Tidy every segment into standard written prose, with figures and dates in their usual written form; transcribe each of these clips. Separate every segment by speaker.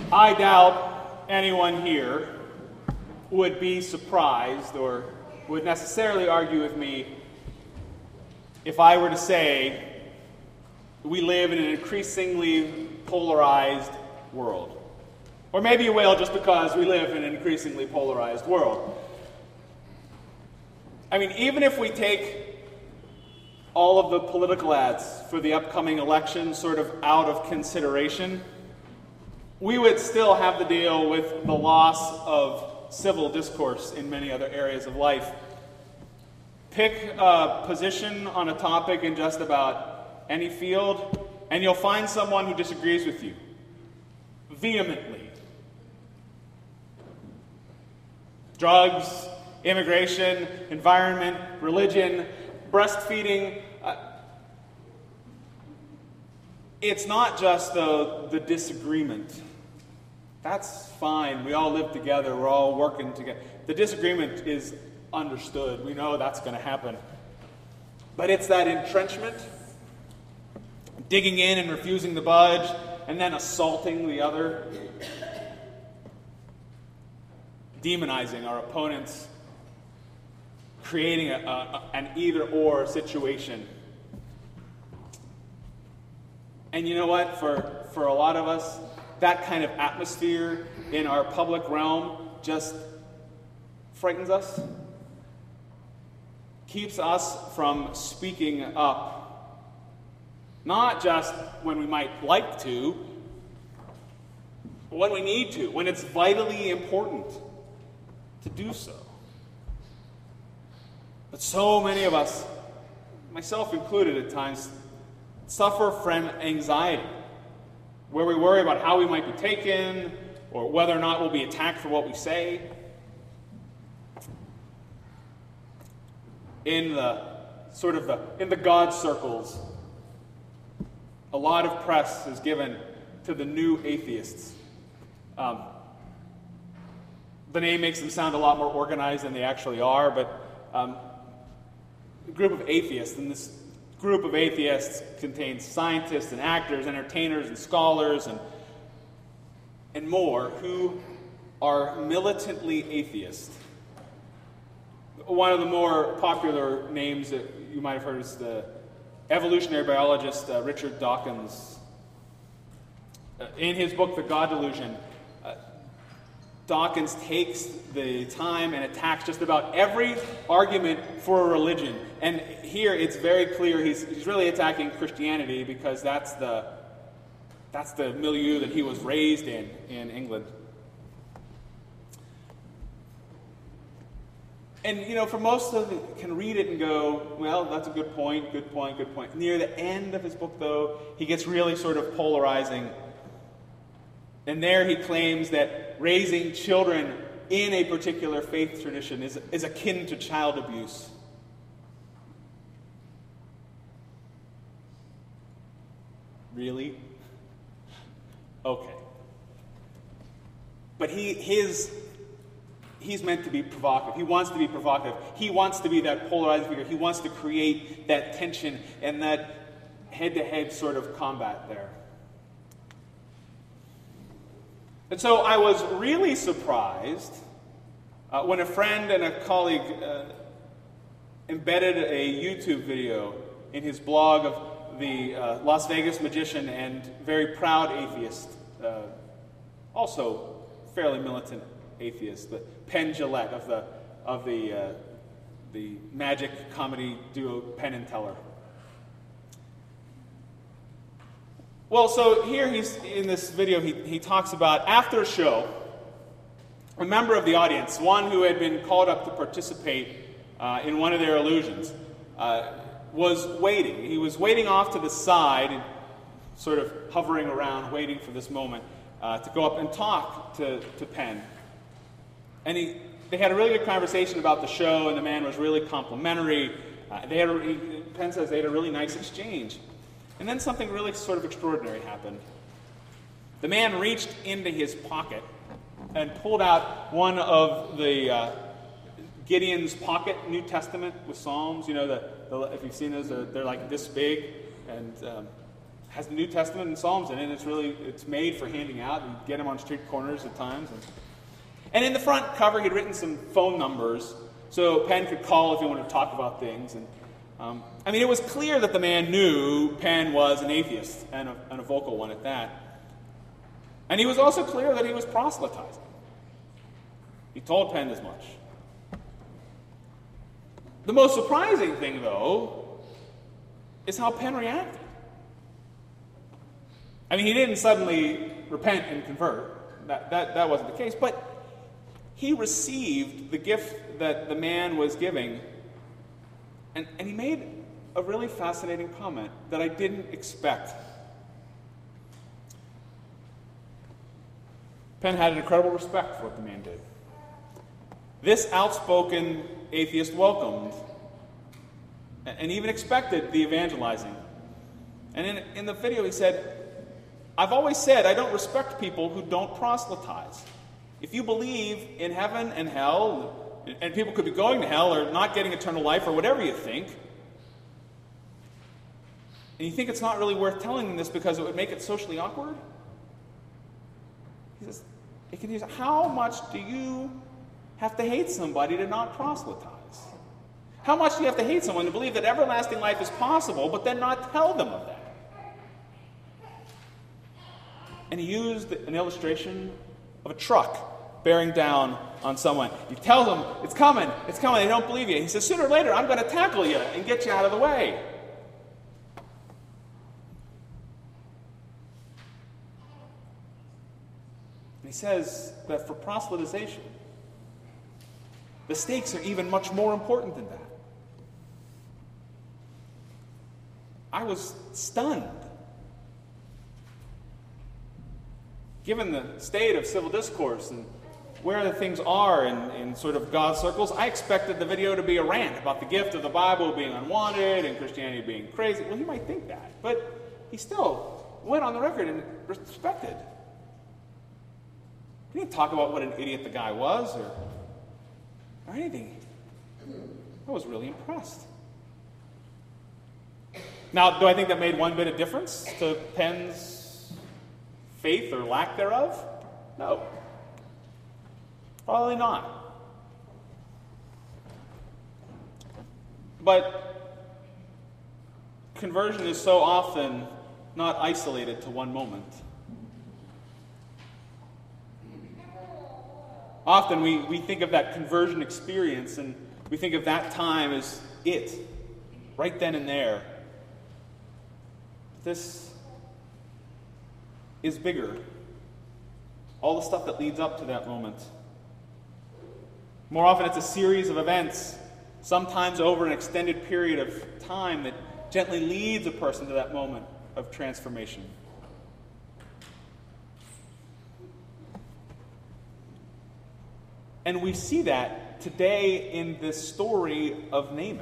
Speaker 1: I doubt anyone here would be surprised or would necessarily argue with me if I were to say we live in an increasingly polarized world. Or maybe you will, just because we live in an increasingly polarized world. I mean, even if we take all of the political ads for the upcoming election sort of out of consideration, we would still have to deal with the loss of civil discourse in many other areas of life. Pick a position on a topic in just about any field, and you'll find someone who disagrees with you vehemently. Drugs, immigration, environment, religion, breastfeeding. It's not just the disagreement. That's fine. We all live together. We're all working together. The disagreement is understood. We know that's going to happen. But it's that entrenchment, digging in and refusing to budge, and then assaulting the other, demonizing our opponents, creating an either-or situation. And you know what? For a lot of us, that kind of atmosphere in our public realm just frightens us, keeps us from speaking up. Not just when we might like to, but when we need to, when it's vitally important to do so. But so many of us, myself included at times, suffer from anxiety, where we worry about how we might be taken, or whether or not we'll be attacked for what we say. In the God circles, a lot of press is given to the new atheists. The name makes them sound a lot more organized than they actually are, but a group of atheists, and this group of atheists contains scientists and actors, entertainers and scholars and more who are militantly atheist. One of the more popular names that you might have heard is the evolutionary biologist Richard Dawkins. In his book, The God Delusion, Dawkins takes the time and attacks just about every argument for a religion. And here it's very clear he's really attacking Christianity because that's the milieu that he was raised in England. And, for most of it, can read it and go, well, that's a good point, good point, good point. Near the end of his book, though, he gets really sort of polarizing. And there he claims that raising children in a particular faith tradition is akin to child abuse. Really? Okay. But he's meant to be provocative. He wants to be provocative. He wants to be that polarizing figure. He wants to create that tension and that head-to-head sort of combat there. And so I was really surprised when a friend and a colleague embedded a YouTube video in his blog of the Las Vegas magician and very proud atheist, also fairly militant atheist, but Penn Jillette of the magic comedy duo Penn and Teller. Well, so here he's in this video, he talks about after a show, a member of the audience, one who had been called up to participate in one of their illusions, was waiting. He was waiting off to the side, sort of hovering around, waiting for this moment to go up and talk to Penn. And they had a really good conversation about the show, and the man was really complimentary. Penn says they had a really nice exchange. And then something really sort of extraordinary happened. The man reached into his pocket and pulled out one of the Gideon's Pocket New Testament with Psalms. If you've seen those, they're like this big and has the New Testament and Psalms in it. It's made for handing out. You get them on street corners at times. And in the front cover, he'd written some phone numbers so Penn could call if he wanted to talk about things. And it was clear that the man knew Penn was an atheist, and a vocal one at that. And he was also clear that he was proselytizing. He told Penn as much. The most surprising thing, though, is how Penn reacted. He didn't suddenly repent and convert. That wasn't the case. But he received the gift that the man was giving, and he made a really fascinating comment that I didn't expect. Penn had an incredible respect for what the man did. This outspoken atheist welcomed and even expected the evangelizing. And in the video he said, "I've always said I don't respect people who don't proselytize. If you believe in heaven and hell, and people could be going to hell or not getting eternal life or whatever you think, and you think it's not really worth telling them this because it would make it socially awkward," he says, it can use, how much do you have to hate somebody to not proselytize? How much do you have to hate someone to believe that everlasting life is possible, but then not tell them of that? And he used an illustration of a truck bearing down on someone. He tells them, it's coming, they don't believe you. He says, sooner or later, I'm going to tackle you and get you out of the way. And he says that for proselytization, the stakes are even much more important than that. I was stunned. Given the state of civil discourse and where the things are in sort of God's circles, I expected the video to be a rant about the gift of the Bible being unwanted and Christianity being crazy. Well, he might think that, but he still went on the record and respected. He didn't talk about what an idiot the guy was or anything. I was really impressed. Now, do I think that made one bit of difference to Penn's faith or lack thereof? No. Probably not. But conversion is so often not isolated to one moment. Often we think of that conversion experience and we think of that time as it, right then and there. This is bigger. All the stuff that leads up to that moment. More often it's a series of events, sometimes over an extended period of time, that gently leads a person to that moment of transformation. And we see that today in this story of Naaman.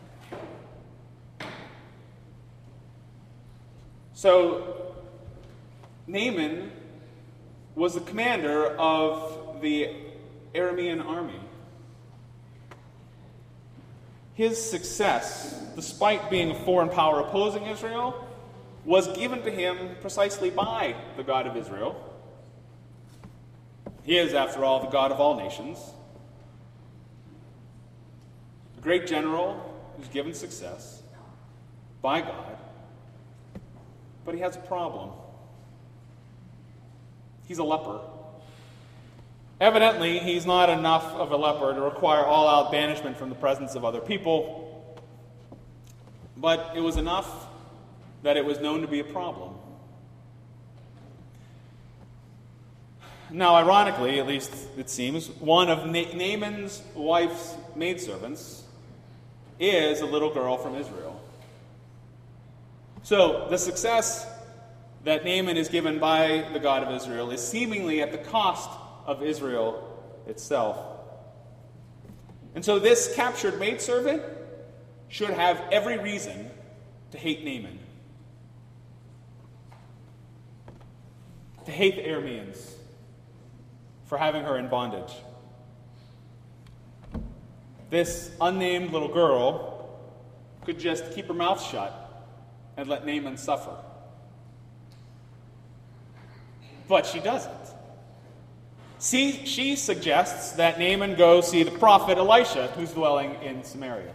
Speaker 1: So, Naaman was the commander of the Aramean army. His success, despite being a foreign power opposing Israel, was given to him precisely by the God of Israel. He is, after all, the God of all nations. A great general who's given success by God. But he has a problem. He's a leper. Evidently, he's not enough of a leper to require all-out banishment from the presence of other people. But it was enough that it was known to be a problem. Now, ironically, at least it seems, one of Naaman's wife's maidservants is a little girl from Israel. So, the success that Naaman is given by the God of Israel is seemingly at the cost of Israel itself. And so this captured maidservant should have every reason to hate Naaman. To hate the Arameans for having her in bondage. This unnamed little girl could just keep her mouth shut and let Naaman suffer. But she doesn't. She suggests that Naaman go see the prophet Elisha, who's dwelling in Samaria.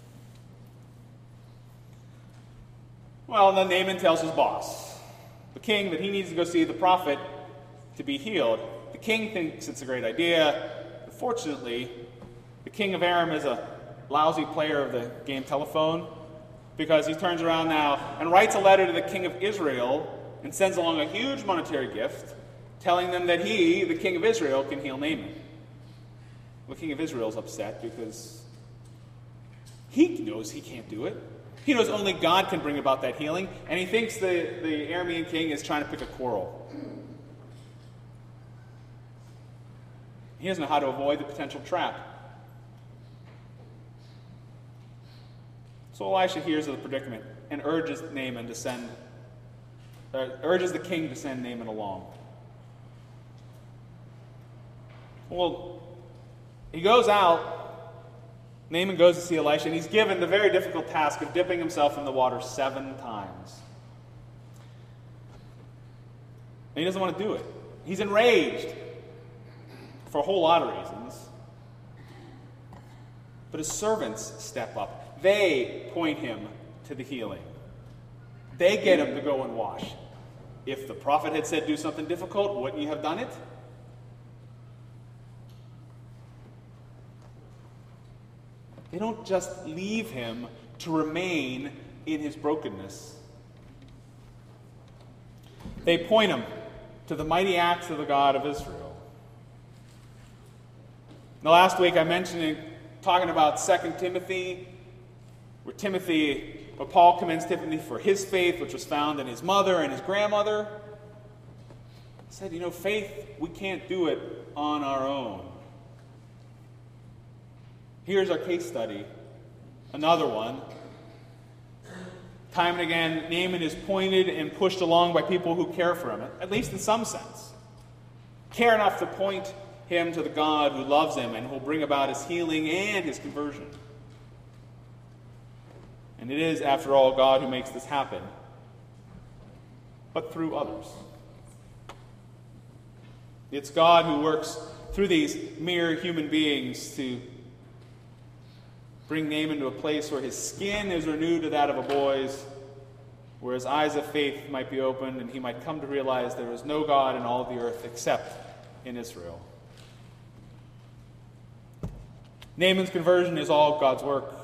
Speaker 1: Well, then Naaman tells his boss, the king, that he needs to go see the prophet to be healed. The king thinks it's a great idea. Unfortunately, the king of Aram is a lousy player of the game telephone, because he turns around now and writes a letter to the king of Israel and sends along a huge monetary gift, telling them that he, the king of Israel, can heal Naaman. The king of Israel is upset because he knows he can't do it. He knows only God can bring about that healing, and he thinks the Aramean king is trying to pick a quarrel. He doesn't know how to avoid the potential trap. So Elisha hears of the predicament and urges the king to send Naaman along. Well, he goes out. Naaman goes to see Elisha, and he's given the very difficult task of dipping himself in the water 7 times. And he doesn't want to do it. He's enraged for a whole lot of reasons. But his servants step up. They point him to the healing. They get him to go and wash. If the prophet had said do something difficult, wouldn't you have done it? They don't just leave him to remain in his brokenness. They point him to the mighty acts of the God of Israel. Now, last week I mentioned talking about 2 Timothy, where Paul commends Timothy for his faith, which was found in his mother and his grandmother. He said, faith, we can't do it on our own. Here's our case study, another one. Time and again, Naaman is pointed and pushed along by people who care for him, at least in some sense. Care enough to point him to the God who loves him and who will bring about his healing and his conversion. And it is, after all, God who makes this happen, but through others. It's God who works through these mere human beings to bring Naaman to a place where his skin is renewed to that of a boy's, where his eyes of faith might be opened and he might come to realize there is no God in all of the earth except in Israel. Naaman's conversion is all God's work.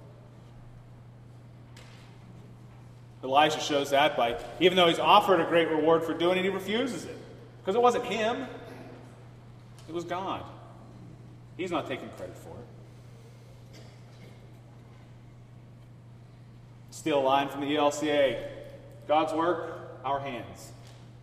Speaker 1: Elisha shows that by, even though he's offered a great reward for doing it, he refuses it. Because it wasn't him. It was God. He's not taking credit for it. Steal a line from the ELCA. God's work, our hands.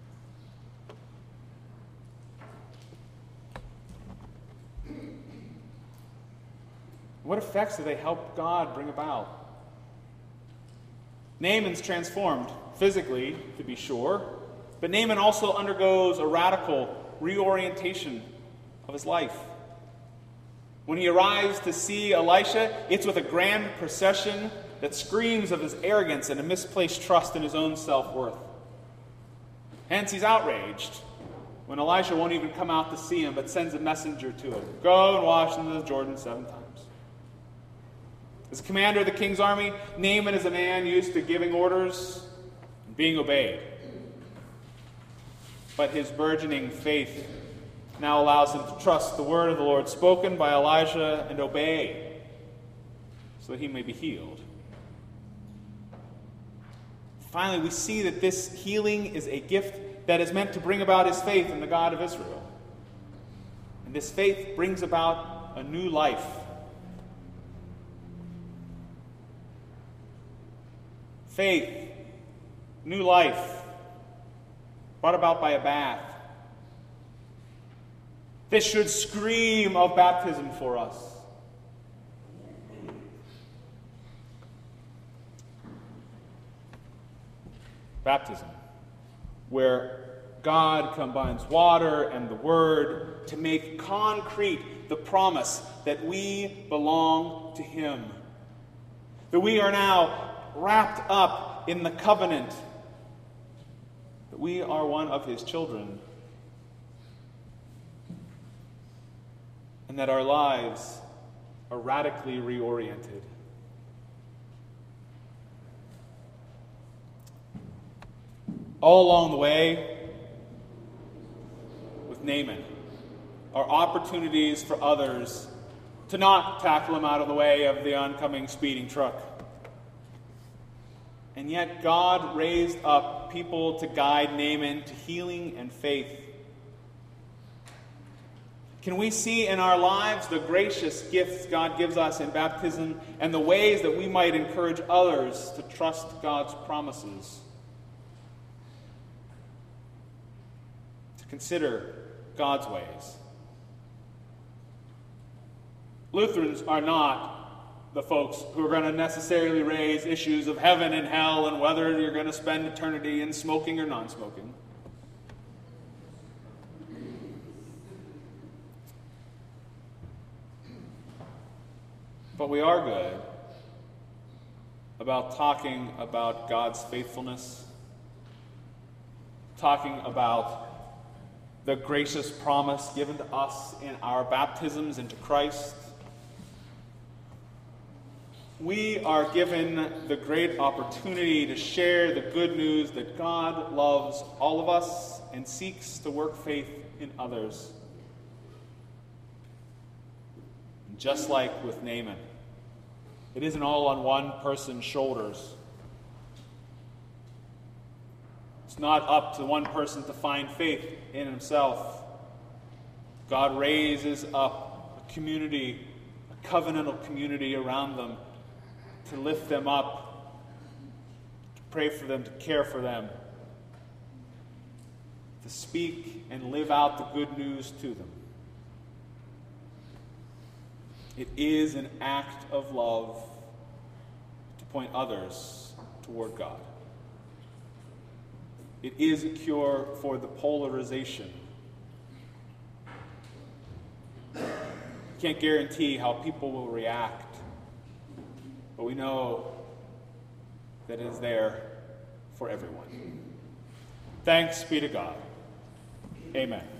Speaker 1: What effects do they help God bring about? Naaman's transformed physically, to be sure, but Naaman also undergoes a radical reorientation of his life. When he arrives to see Elisha, it's with a grand procession that screams of his arrogance and a misplaced trust in his own self-worth. Hence, he's outraged when Elisha won't even come out to see him, but sends a messenger to him. Go and wash in the Jordan 7 times. As commander of the king's army, Naaman is a man used to giving orders and being obeyed. But his burgeoning faith now allows him to trust the word of the Lord spoken by Elijah and obey so that he may be healed. Finally, we see that this healing is a gift that is meant to bring about his faith in the God of Israel. And this faith brings about a new life. Faith, new life, brought about by a bath. This should scream of baptism for us. Baptism, where God combines water and the Word to make concrete the promise that we belong to Him. That we are now wrapped up in the covenant. That we are one of His children and that our lives are radically reoriented. All along the way, with Naaman, are opportunities for others to not tackle him out of the way of the oncoming speeding truck. And yet God raised up people to guide Naaman to healing and faith. Can we see in our lives the gracious gifts God gives us in baptism and the ways that we might encourage others to trust God's promises? To consider God's ways. Lutherans are not the folks who are going to necessarily raise issues of heaven and hell and whether you're going to spend eternity in smoking or non-smoking. But we are good about talking about God's faithfulness, talking about the gracious promise given to us in our baptisms into Christ. We are given the great opportunity to share the good news that God loves all of us and seeks to work faith in others. Just like with Naaman, it isn't all on one person's shoulders. It's not up to one person to find faith in himself. God raises up a community, a covenantal community around them, to lift them up, to pray for them, to care for them, to speak and live out the good news to them. It is an act of love to point others toward God. It is a cure for the polarization. You can't guarantee how people will react, but we know that it is there for everyone. Thanks be to God. Amen.